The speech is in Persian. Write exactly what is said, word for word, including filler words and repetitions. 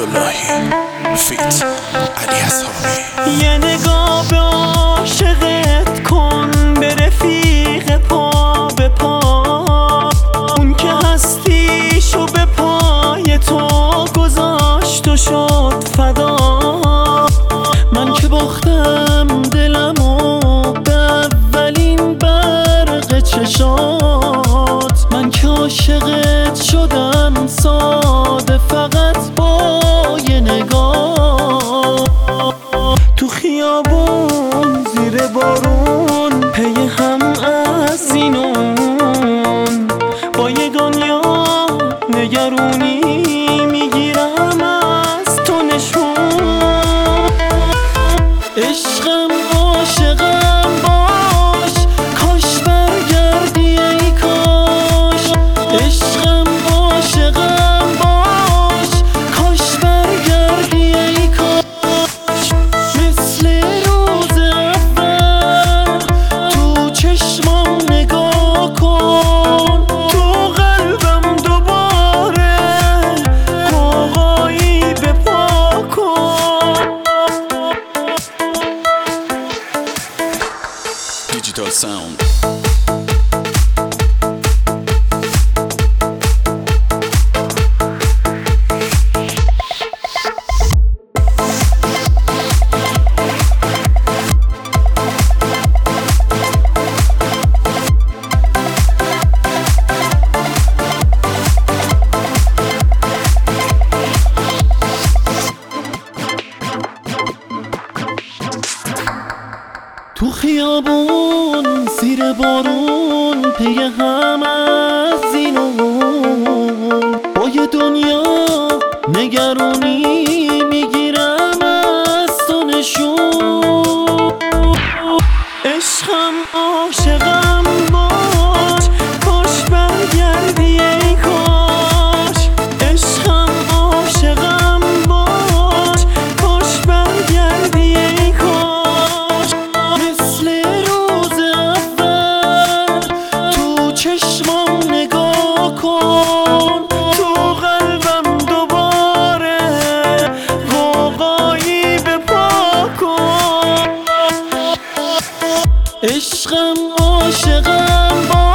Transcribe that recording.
عبداللهی فیت علی اصحابی. یه نگاه به عاشقت کن، به رفیق پا به پا، اون که هستیشو به پای تو گذاشت و شد فدا. من که باختم دلمو به اولین برق چشات، من که عاشقت شدم ساده فقط با یه نگاه. تو خیابون زیر بارون پی هم از این و اون، با یه دنیا نگرونی میگیرم از تو نشون. عشقم عاشقم باش، کاش برگردی ای کاش. عشقم عاشقم باش، کاش برگردی ای کاش. مثل روز اول تو چشمام نگاه کن، تو قلبم دوباره قوقایی به پا کن. دیجیتال ساوند. تو خیابون زیر بارون پی هم از این و اون، با یه دنیا نگرونی میگیرم از تو نشون. عشقم عاشقم باش، کاش برگردی ای کاش. عشقم عاشقم باش، کاش برگردی ای کاش. مثل روز اول تو چشمام نگاه کن، تو قلبم دوباره قوقایی به پا کن. عشقم عاشقم باش.